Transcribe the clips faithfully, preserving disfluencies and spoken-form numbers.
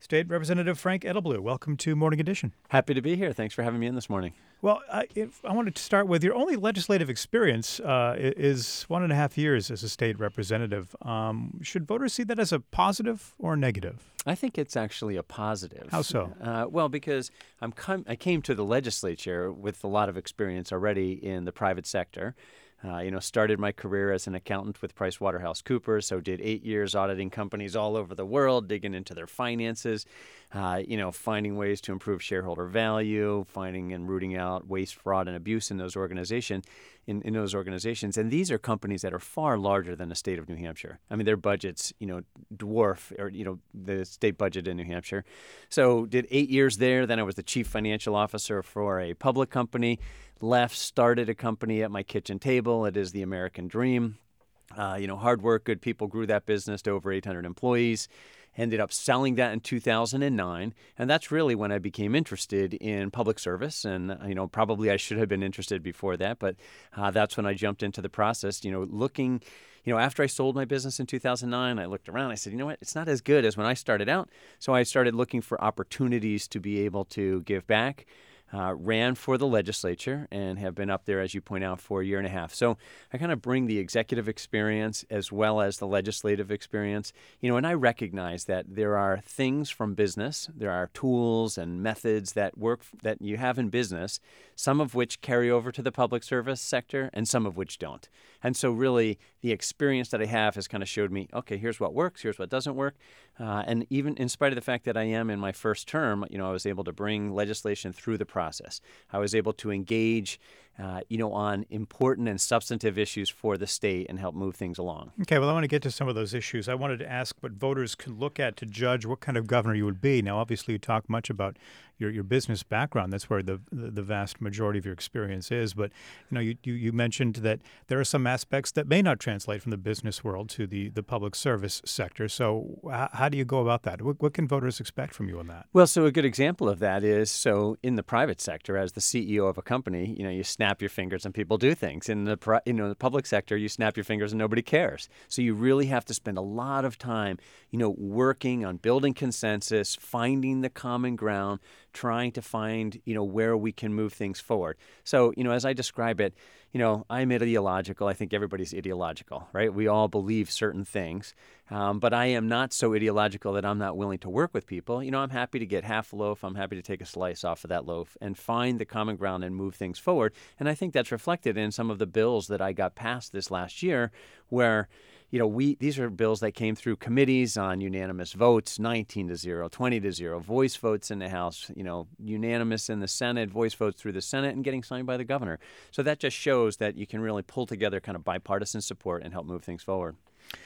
State Representative Frank Edelblut, welcome to Morning Edition. Happy to be here. Thanks for having me in this morning. Well, I, if, I wanted to start with your only legislative experience uh, is one and a half years as a state representative. Um, should voters see that as a positive or a negative? I think it's actually a positive. How so? Uh, well, because I'm com- I came to the legislature with a lot of experience already in the private sector. Uh, you know, started my career as an accountant with PricewaterhouseCoopers, so did eight years auditing companies all over the world, digging into their finances, uh, you know, finding ways to improve shareholder value, finding and rooting out waste, fraud, and abuse in those organization, in, in those organizations. And these are companies that are far larger than the state of New Hampshire. I mean, their budgets, you know, dwarf, or, you know, the state budget in New Hampshire. So did eight years there. Then I was the chief financial officer for a public company. Left, started a company at my kitchen table. It is the American dream. Uh, you know, hard work, good people, grew that business to over eight hundred employees. Ended up selling that in two thousand nine. And that's really when I became interested in public service. And, you know, probably I should have been interested before that. But uh, that's when I jumped into the process, you know, looking, you know, after I sold my business in two thousand nine, I looked around. I said, you know what, it's not as good as when I started out. So I started looking for opportunities to be able to give back. Uh, ran for the legislature and have been up there, as you point out, for a year and a half. So I kind of bring the executive experience as well as the legislative experience. You know, and I recognize that there are things from business, there are tools and methods that work that you have in business, some of which carry over to the public service sector and some of which don't. And so really the experience that I have has kind of showed me, okay, here's what works, here's what doesn't work. Uh, and even in spite of the fact that I am in my first term, you know, I was able to bring legislation through the process. I was able to engage, uh, you know, on important and substantive issues for the state and help move things along. Okay, well, I want to get to some of those issues. I wanted to ask what voters could look at to judge what kind of governor you would be. Now, obviously, you talk much about your, your business background. That's where the, the the vast majority of your experience is. But, you know, you, you, you mentioned that there are some aspects that may not translate from the business world to the, the public service sector. So h- how do you go about that? What, what can voters expect from you on that? Well, so a good example of that is, so in the private sector, as the C E O of a company, you know, you snap your fingers and people do things. In the pri- you know, the public sector, you snap your fingers and nobody cares. So you really have to spend a lot of time, you know, working on building consensus, finding the common ground, trying to find, you know, where we can move things forward. So, you know, as I describe it, you know, I'm ideological. I think everybody's ideological, right? We all believe certain things. Um, but I am not so ideological that I'm not willing to work with people. You know, I'm happy to get half a loaf. I'm happy to take a slice off of that loaf and find the common ground and move things forward. And I think that's reflected in some of the bills that I got passed this last year where, you know, we these are bills that came through committees on unanimous votes, nineteen to zero, twenty to zero, voice votes in the House, you know, unanimous in the Senate, voice votes through the Senate, and getting signed by the governor. So that just shows that you can really pull together kind of bipartisan support and help move things forward.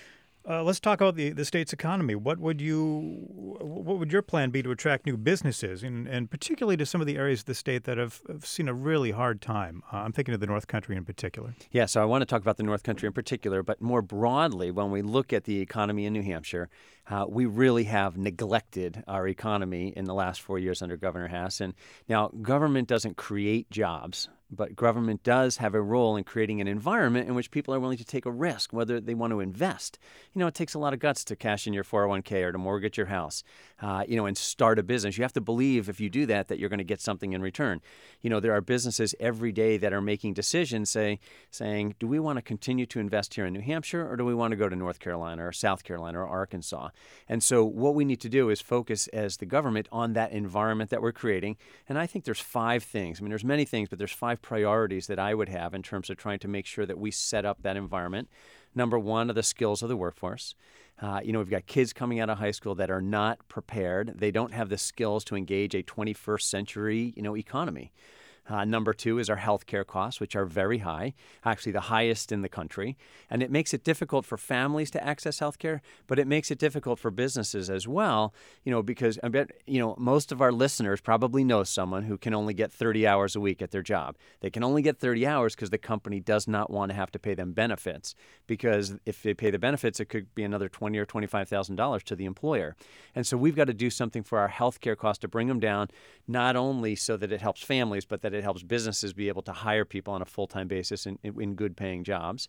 Uh, let's talk about the, the state's economy. What would you, what would your plan be to attract new businesses, and, and particularly to some of the areas of the state that have, have seen a really hard time? Uh, I'm thinking of the North Country in particular. Yeah, so I want to talk about the North Country in particular, but more broadly, when we look at the economy in New Hampshire, uh, we really have neglected our economy in the last four years under Governor Hassan. Now, government doesn't create jobs, but government does have a role in creating an environment in which people are willing to take a risk, whether they want to invest. You know, it takes a lot of guts to cash in your four oh one k or to mortgage your house, uh, you know, and start a business. You have to believe if you do that, that you're going to get something in return. You know, there are businesses every day that are making decisions say, saying, do we want to continue to invest here in New Hampshire, or do we want to go to North Carolina or South Carolina or Arkansas? And so what we need to do is focus as the government on that environment that we're creating. And I think there's five things. I mean, there's many things, but there's five priorities that I would have in terms of trying to make sure that we set up that environment. Number one are the skills of the workforce. Uh, you know, we've got kids coming out of high school that are not prepared. They don't have the skills to engage a twenty-first century, you know, economy. Uh, number two is our healthcare costs, which are very high, actually the highest in the country. And it makes it difficult for families to access healthcare, but it makes it difficult for businesses as well, you know, because I bet, you know, most of our listeners probably know someone who can only get thirty hours a week at their job. They can only get thirty hours because the company does not want to have to pay them benefits, because if they pay the benefits, it could be another twenty thousand dollars or twenty-five thousand dollars to the employer. And so we've got to do something for our healthcare costs to bring them down, not only so that it helps families, but that it helps businesses be able to hire people on a full-time basis in, in good paying jobs.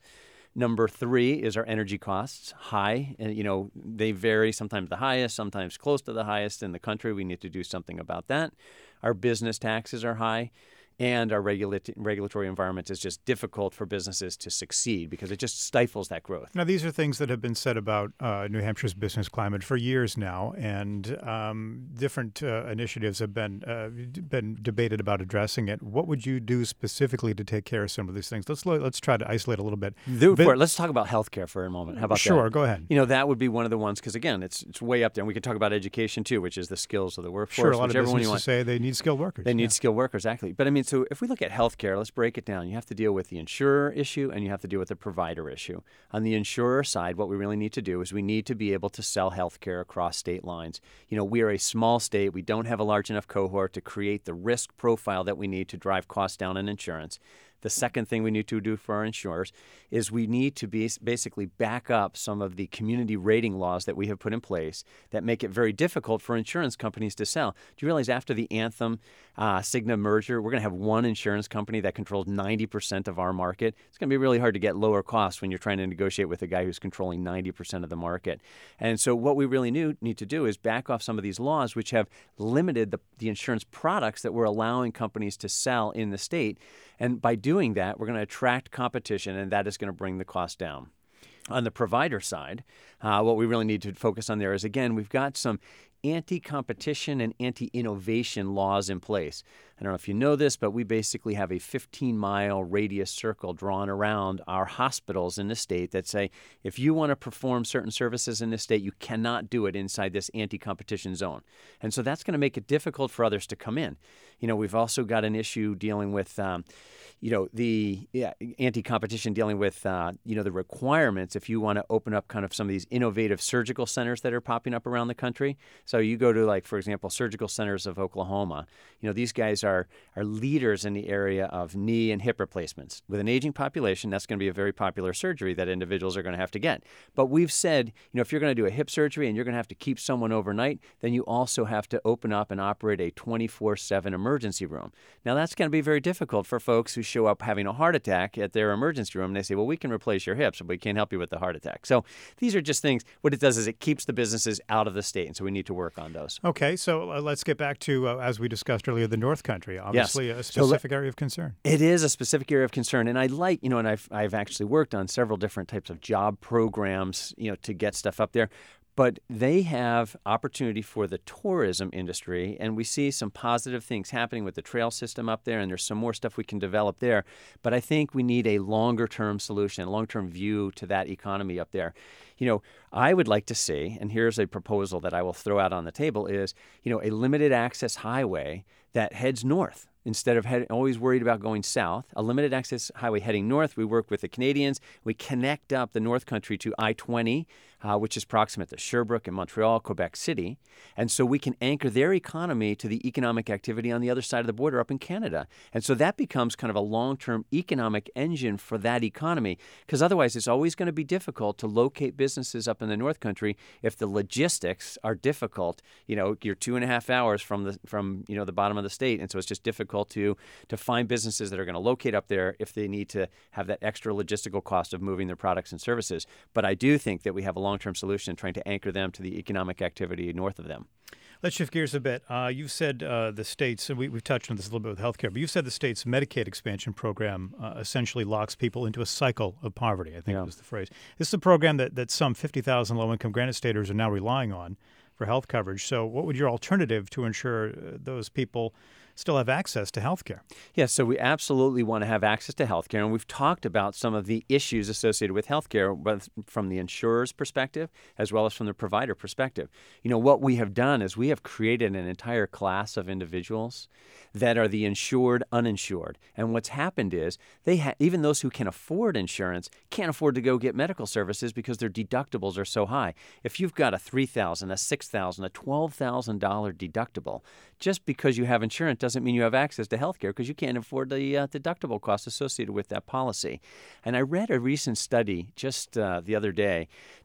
Number three is our energy costs, high. And, you know, they vary, sometimes the highest, sometimes close to the highest in the country. We need to do something about that. Our business taxes are high. And our regula- regulatory environment is just difficult for businesses to succeed because it just stifles that growth. Now, these are things that have been said about uh, New Hampshire's business climate for years now, and um, different uh, initiatives have been uh, been debated about addressing it. What would you do specifically to take care of some of these things? Let's let's try to isolate a little bit. Do it for it. Let's talk about healthcare for a moment. How about sure, that? Sure, go ahead. You know, that would be one of the ones because again, it's it's way up there. And we can talk about education too, which is the skills of the workforce. Sure, a lot of businesses you want. say they need skilled workers. They need yeah. skilled workers, exactly. But I mean, so if we look at health Healthcare, let's break it down. You have to deal with the insurer issue and you have to deal with the provider issue. On the insurer side, what we really need to do is we need to be able to sell healthcare across state lines. You know, we are a small state. We don't have a large enough cohort to create the risk profile that we need to drive costs down in insurance. The second thing we need to do for our insurers is we need to be basically back up some of the community rating laws that we have put in place that make it very difficult for insurance companies to sell. Do you realize after the Anthem uh, Cigna merger, we're going to have one insurance company that controls ninety percent of our market? It's going to be really hard to get lower costs when you're trying to negotiate with a guy who's controlling ninety percent of the market. And so what we really new, need to do is back off some of these laws which have limited the, the insurance products that we're allowing companies to sell in the state. And by doing that, we're going to attract competition, and that is going to bring the cost down. On the provider side, uh, what we really need to focus on there is, again, we've got some anti-competition and anti-innovation laws in place. I don't know if you know this, but we basically have a fifteen-mile radius circle drawn around our hospitals in the state that say, if you want to perform certain services in this state, you cannot do it inside this anti-competition zone. And so that's going to make it difficult for others to come in. You know, we've also got an issue dealing with, um, you know, the yeah, anti-competition dealing with, uh, you know, the requirements if you want to open up kind of some of these innovative surgical centers that are popping up around the country. So you go to, like, for example, Surgical Centers of Oklahoma. You know, these guys are are leaders in the area of knee and hip replacements. With an aging population, that's going to be a very popular surgery that individuals are going to have to get. But we've said, you know, if you're going to do a hip surgery and you're going to have to keep someone overnight, then you also have to open up and operate a twenty-four seven emergency room. Now, that's going to be very difficult for folks who show up having a heart attack at their emergency room. And they say, well, we can replace your hips, but we can't help you with the heart attack. So these are just things. What it does is it keeps the businesses out of the state. And so we need to work on those. Okay, so uh, let's get back to, uh, as we discussed earlier, the North Country. Obviously, yes. a specific so, area of concern. It is a specific area of concern. And I like, you know, and I've, I've actually worked on several different types of job programs, you know, to get stuff up there. But they have opportunity for the tourism industry, and we see some positive things happening with the trail system up there, and there's some more stuff we can develop there. But I think we need a longer-term solution, a long-term view to that economy up there. You know, I would like to see, and here's a proposal that I will throw out on the table, is, you know, a limited access highway that heads north. Instead of head, always worried about going south, a limited access highway heading north. We work with the Canadians. We connect up the North Country to I twenty, uh, which is proximate to Sherbrooke and Montreal, Quebec City. And so we can anchor their economy to the economic activity on the other side of the border up in Canada. And so that becomes kind of a long-term economic engine for that economy, because otherwise it's always going to be difficult to locate businesses up in the North Country if the logistics are difficult. You know, you're two and a half hours from the from you know the bottom of the state, and so it's just difficult to to find businesses that are going to locate up there if they need to have that extra logistical cost of moving their products and services. But I do think that we have a long-term solution trying to anchor them to the economic activity north of them. Let's shift gears a bit. Uh, you've said uh, the state's, and we, we've touched on this a little bit with healthcare, but you've said the state's Medicaid expansion program uh, essentially locks people into a cycle of poverty, I think yeah. was the phrase. This is a program that, that some fifty thousand low-income granite staters are now relying on for health coverage. So what would your alternative to ensure those people still have access to health care? Yes, so we absolutely want to have access to health care, and we've talked about some of the issues associated with health care, both from the insurer's perspective as well as from the provider perspective. You know, what we have done is we have created an entire class of individuals that are the insured uninsured. And what's happened is they ha- even those who can afford insurance can't afford to go get medical services because their deductibles are so high. If you've got a three thousand dollars, a six thousand dollars, a twelve thousand dollars deductible, just because you have insurance doesn't mean you have access to health care because you can't afford the uh, deductible costs associated with that policy. And I read a recent study just uh, the other day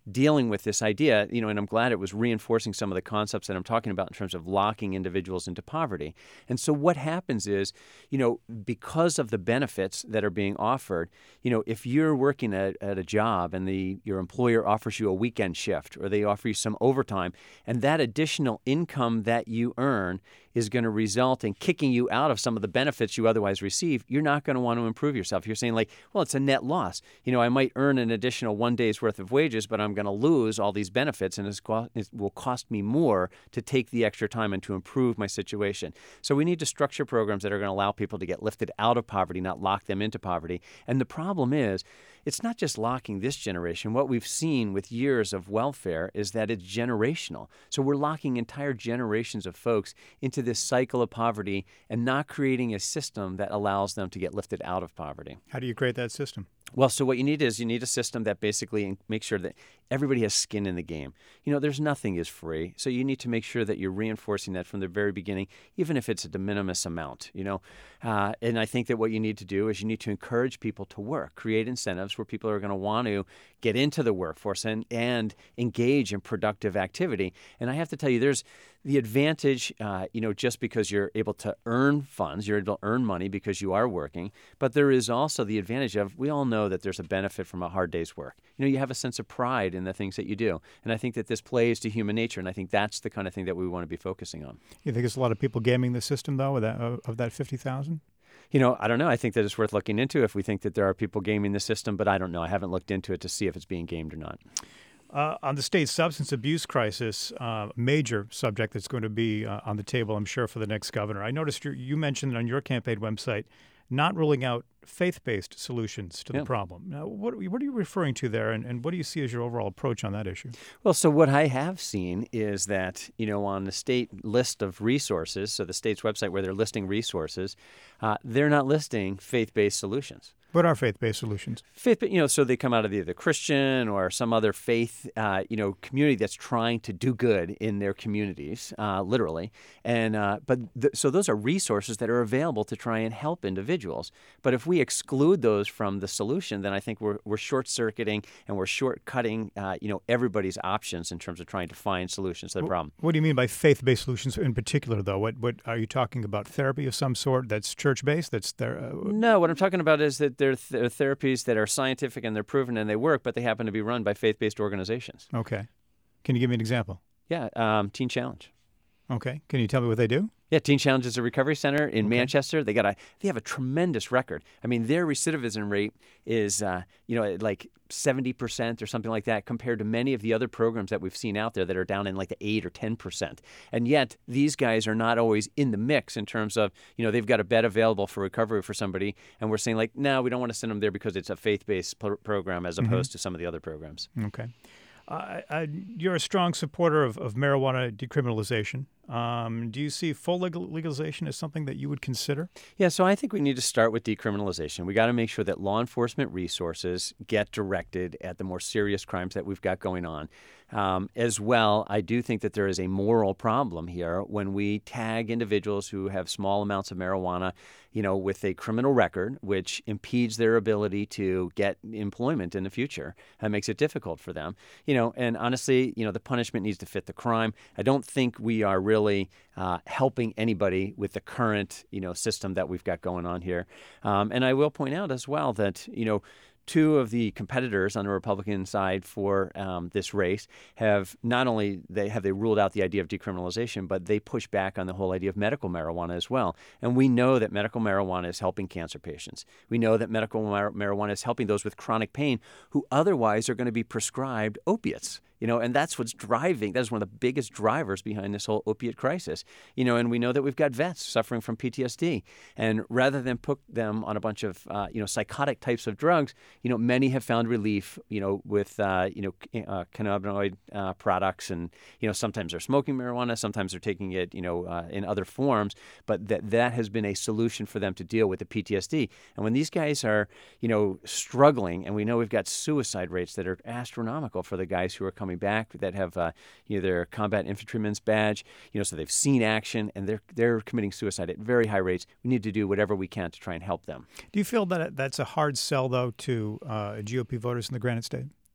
dealing with this idea, you know, and I'm glad it was reinforcing some of the concepts that I'm talking about in terms of locking individuals into poverty. And so what happens is, you know, because of the benefits that are being offered, you know, if you're working at, at a job and the your employer offers you a weekend shift or they offer you some overtime, and that additional income that you earn is going to result in kicking you out of some of the benefits you otherwise receive, you're not going to want to improve yourself. You're saying like, well, it's a net loss. You know, I might earn an additional one day's worth of wages, but I'm going to lose all these benefits, and it's co- it will cost me more to take the extra time and to improve my situation. So we need to structure programs that are going to allow people to get lifted out of poverty, not lock them into poverty. And the problem is, it's not just locking this generation. What we've seen with years of welfare is that it's generational. So we're locking entire generations of folks into this cycle of poverty and not creating a system that allows them to get lifted out of poverty. How do you create that system? Well, so what you need is you need a system that basically makes sure that everybody has skin in the game. You know, there's nothing is free. So you need to make sure that you're reinforcing that from the very beginning, even if it's a de minimis amount, you know. Uh, and I think that what you need to do is you need to encourage people to work, create incentives where people are going to want to get into the workforce and, and engage in productive activity. And I have to tell you, there's the advantage, uh, you know, just because you're able to earn funds, you're able to earn money because you are working, but there is also the advantage of, we all know that there's a benefit from a hard day's work. You know, you have a sense of pride in the things that you do. And I think that this plays to human nature, and I think that's the kind of thing that we want to be focusing on. You think there's a lot of people gaming the system, though, of that, of that fifty thousand? You know, I don't know. I think that it's worth looking into if we think that there are people gaming the system, but I don't know. I haven't looked into it to see if it's being gamed or not. Uh, on the state's substance abuse crisis, uh, major subject that's going to be uh, on the table, I'm sure, for the next governor. I noticed you, you mentioned on your campaign website not ruling out faith-based solutions to yeah. the problem. Now, what, what are you referring to there, and, and what do you see as your overall approach on that issue? Well, so what I have seen is that, you know, on the state list of resources, so the state's website where they're listing resources, uh, they're not listing faith-based solutions. What are faith-based solutions? Faith, you know, so they come out of either Christian or some other faith, uh, you know, community that's trying to do good in their communities, uh, literally. And uh, but th- so those are resources that are available to try and help individuals. But if we exclude those from the solution, then I think we're we're short-circuiting and we're short-cutting, uh, you know, everybody's options in terms of trying to find solutions to the problem. What do you mean by faith-based solutions in particular, though? What what are you talking about? Therapy of some sort that's church-based? That's there. Uh, no, what I'm talking about is that There are th- therapies that are scientific and they're proven and they work, but they happen to be run by faith-based organizations. Okay. Can you give me an example? Yeah, um, Teen Challenge. Okay. Can you tell me what they do? Yeah, Teen Challenge is a recovery center in Okay. Manchester. They got a they have a tremendous record. I mean, their recidivism rate is uh, you know like seventy percent or something like that compared to many of the other programs that we've seen out there that are down in like the eight or ten percent. And yet these guys are not always in the mix in terms of, you know, they've got a bed available for recovery for somebody, and we're saying like, no, we don't want to send them there because it's a faith-based pro- program as opposed Mm-hmm. to some of the other programs. Okay. Uh, I, you're a strong supporter of, of marijuana decriminalization. Um, do you see full legal, legalization as something that you would consider? Yeah, so I think we need to start with decriminalization. We got to make sure that law enforcement resources get directed at the more serious crimes that we've got going on. Um, as well, I do think that there is a moral problem here when we tag individuals who have small amounts of marijuana, you know, with a criminal record, which impedes their ability to get employment in the future. That makes it difficult for them. You know, and honestly, you know, the punishment needs to fit the crime. I don't think we are really uh, helping anybody with the current, you know, system that we've got going on here. Um, and I will point out as well that, you know, two of the competitors on the Republican side for um, this race have not only they have they ruled out the idea of decriminalization, but they push back on the whole idea of medical marijuana as well. And we know that medical marijuana is helping cancer patients. We know that medical mar- marijuana is helping those with chronic pain who otherwise are going to be prescribed opiates. You know, and that's what's driving, that is one of the biggest drivers behind this whole opiate crisis. You know, and we know that we've got vets suffering from P T S D. And rather than put them on a bunch of, uh, you know, psychotic types of drugs, you know, many have found relief, you know, with, uh, you know, uh, cannabinoid uh, products. And, you know, sometimes they're smoking marijuana, sometimes they're taking it, you know, uh, in other forms. But that that has been a solution for them to deal with the P T S D. And when these guys are, you know, struggling, and we know we've got suicide rates that are astronomical for the guys who are coming back that have uh, you know, their combat infantryman's badge, you know, so they've seen action and they're they're committing suicide at very high rates. We need to do whatever we can to try and help them. Do you feel that that's a hard sell, though, to uh, G O P voters in the Granite State?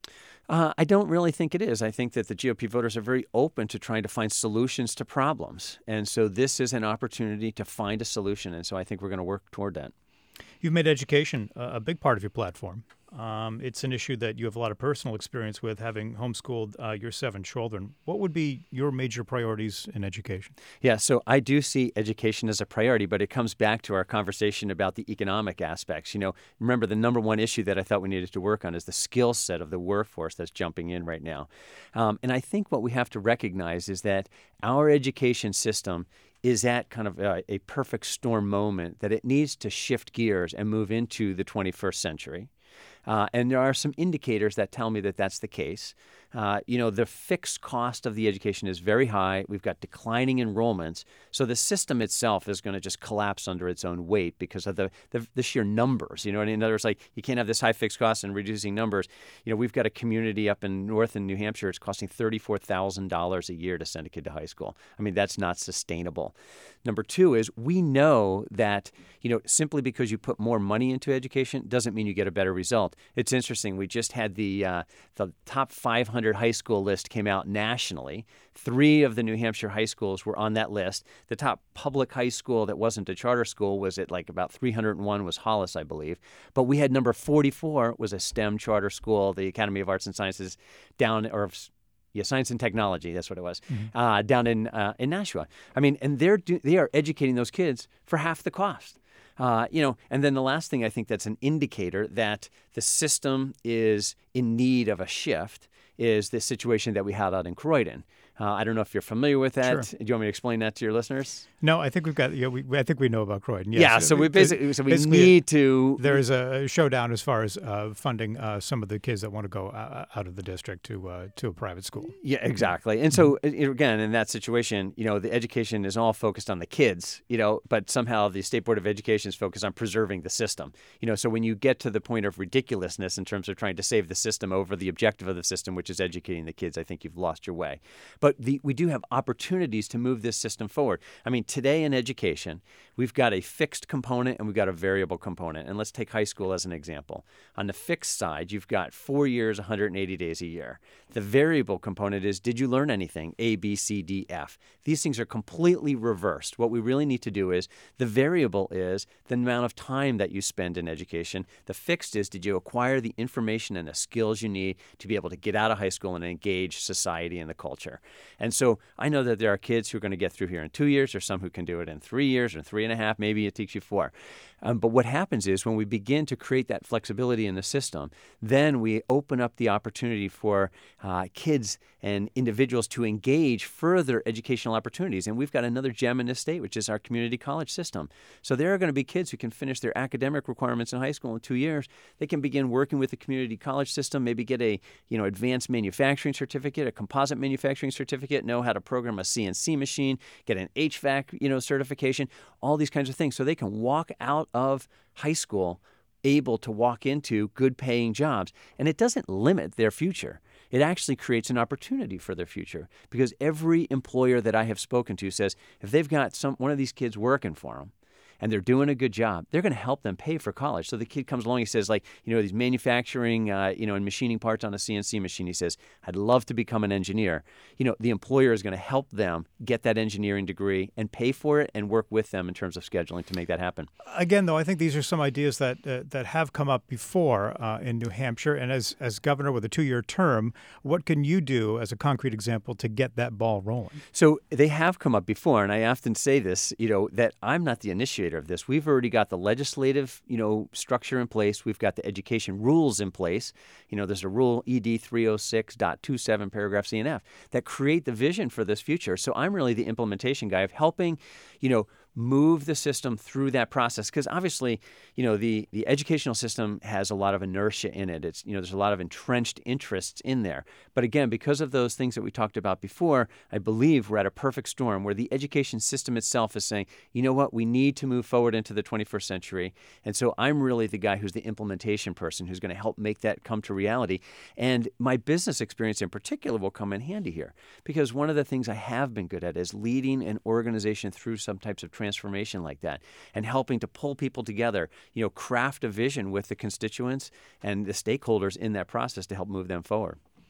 Uh, I don't really think it is. I think that the G O P voters are very open to trying to find solutions to problems. And so this is an opportunity to find a solution. And so I think we're going to work toward that. You've made education a a big part of your platform. Um, it's an issue that you have a lot of personal experience with, having homeschooled uh, your seven children. What would be your major priorities in education? Yeah, so I do see education as a priority, but it comes back to our conversation about the economic aspects. You know, remember the number one issue that I thought we needed to work on is the skill set of the workforce that's jumping in right now. Um, and I think what we have to recognize is that our education system is at kind of a, a perfect storm moment, that it needs to shift gears and move into the twenty-first century. Uh, and there are some indicators that tell me that that's the case. Uh, you know, the fixed cost of the education is very high. We've got declining enrollments. So the system itself is going to just collapse under its own weight because of the, the, the sheer numbers. You know, in other words, like you can't have this high fixed cost and reducing numbers. You know, we've got a community up in north in New Hampshire. It's costing thirty-four thousand dollars a year to send a kid to high school. I mean, that's not sustainable. Number two is we know that, you know, simply because you put more money into education doesn't mean you get a better result. It's interesting. We just had the uh, the top five hundred high school list came out nationally. Three of the New Hampshire high schools were on that list. The top public high school that wasn't a charter school was at like about three hundred one was Hollis, I believe. But we had number forty-four was a STEM charter school, the Academy of Arts and Sciences down, or Yeah, Science and Technology, that's what it was, mm-hmm. uh, down in uh, in Nashua. I mean, and they're do, they are educating those kids for half the cost. Uh, you know, and then the last thing I think that's an indicator that the system is in need of a shift is the situation that we had out in Croydon. Uh, I don't know if you're familiar with that. Sure. Do you want me to explain that to your listeners? No, I think we've got. Yeah, we, I think we know about Croydon. Yes. Yeah. So we basically, so we basically, need to. There is a showdown as far as uh, funding uh, some of the kids that want to go uh, out of the district to uh, to a private school. Yeah, exactly. And so again, in that situation, you know, the education is all focused on the kids, you know, but somehow the State Board of Education is focused on preserving the system. You know, so when you get to the point of ridiculousness in terms of trying to save the system over the objective of the system, which is educating the kids, I think you've lost your way. But the, we do have opportunities to move this system forward. I mean, today in education, we've got a fixed component and we've got a variable component. And let's take high school as an example. On the fixed side, you've got four years, one hundred eighty days a year. The variable component is, did you learn anything? A, B, C, D, F. These things are completely reversed. What we really need to do is, the variable is the amount of time that you spend in education. The fixed is, did you acquire the information and the skills you need to be able to get out of high school and engage society and the culture? And so I know that there are kids who are going to get through here in two years, or some who can do it in three years or three and a half. Maybe it takes you four. Um, but what happens is when we begin to create that flexibility in the system, then we open up the opportunity for uh, kids and individuals to engage further educational opportunities. And we've got another gem in this state, which is our community college system. So there are going to be kids who can finish their academic requirements in high school in two years. They can begin working with the community college system, maybe get a you know advanced manufacturing certificate, a composite manufacturing certificate, know how to program a C N C machine, get an H V A C you know certification, all these kinds of things. So they can walk out of high school able to walk into good paying jobs. And it doesn't limit their future. It actually creates an opportunity for their future, because every employer that I have spoken to says if they've got some one of these kids working for them and they're doing a good job, they're going to help them pay for college. So the kid comes along, he says, like, you know, these manufacturing, uh, you know, and machining parts on a C N C machine. He says, I'd love to become an engineer. You know, the employer is going to help them get that engineering degree and pay for it and work with them in terms of scheduling to make that happen. Again, though, I think these are some ideas that uh, that have come up before uh, in New Hampshire. And as, as governor with a two-year term, what can you do as a concrete example to get that ball rolling? So they have come up before, and I often say this, you know, that I'm not the initiator of this. We've already got the legislative, you know, structure in place. We've got the education rules in place. You know, there's a rule E D three oh six point two seven paragraph C and F that create the vision for this future. So I'm really the implementation guy of helping, you know, move the system through that process. Because obviously, you know, the, the educational system has a lot of inertia in it. It's, you know, there's a lot of entrenched interests in there. But again, because of those things that we talked about before, I believe we're at a perfect storm where the education system itself is saying, you know what, we need to move forward into the twenty-first century. And so I'm really the guy who's the implementation person who's going to help make that come to reality. And my business experience in particular will come in handy here, because one of the things I have been good at is leading an organization through some types of transformation like that and helping to pull people together, you know, craft a vision with the constituents and the stakeholders in that process to help move them forward.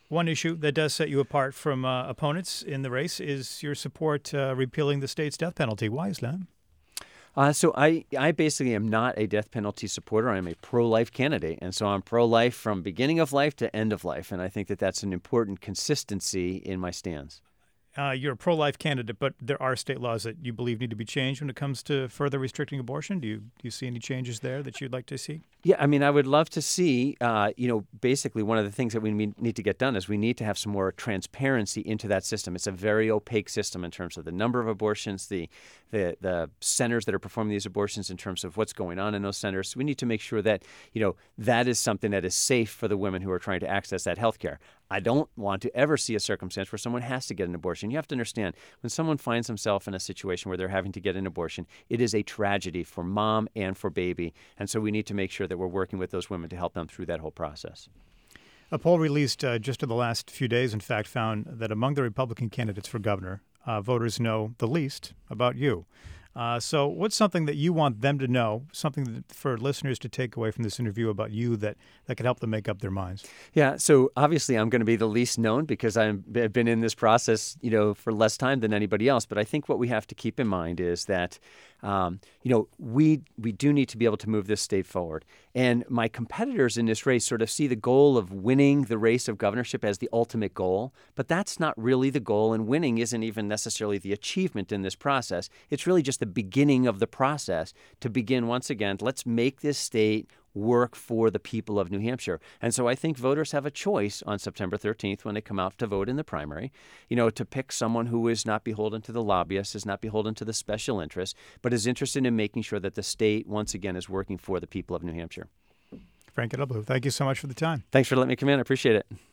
One issue that does set you apart from uh, opponents in the race is your support uh, repealing the state's death penalty. Why is that? Uh, so I, I basically am not a death penalty supporter. I'm a pro-life candidate, and so I'm pro-life from beginning of life to end of life, and I think that that's an important consistency in my stance. Uh, you're a pro-life candidate, but there are state laws that you believe need to be changed when it comes to further restricting abortion. Do you do you see any changes there that you'd like to see? Yeah, I mean, I would love to see, uh, you know, basically one of the things that we need to get done is we need to have some more transparency into that system. It's a very opaque system in terms of the number of abortions, the the the centers that are performing these abortions in terms of what's going on in those centers. So we need to make sure that, you know, that is something that is safe for the women who are trying to access that health care. I don't want to ever see a circumstance where someone has to get an abortion. You have to understand, when someone finds himself in a situation where they're having to get an abortion, it is a tragedy for mom and for baby. And so we need to make sure that we're working with those women to help them through that whole process. A poll released uh, just in the last few days, in fact, found that among the Republican candidates for governor, uh, voters know the least about you. Uh, so what's something that you want them to know, something that, for listeners to take away from this interview about you that, that could help them make up their minds? Yeah, so obviously I'm going to be the least known because I'm, I've been in this process, you know, for less time than anybody else. But I think what we have to keep in mind is that, um, you know, we we do need to be able to move this state forward. And my competitors in this race sort of see the goal of winning the race of governorship as the ultimate goal, but that's not really the goal, and winning isn't even necessarily the achievement in this process. It's really just the beginning of the process to begin once again, let's make this state work for the people of New Hampshire. And so I think voters have a choice on September thirteenth when they come out to vote in the primary, you know, to pick someone who is not beholden to the lobbyists, is not beholden to the special interests, but is interested in making sure that the state, once again, is working for the people of New Hampshire. Frank Edelblut, thank you so much for the time. Thanks for letting me come in. I appreciate it.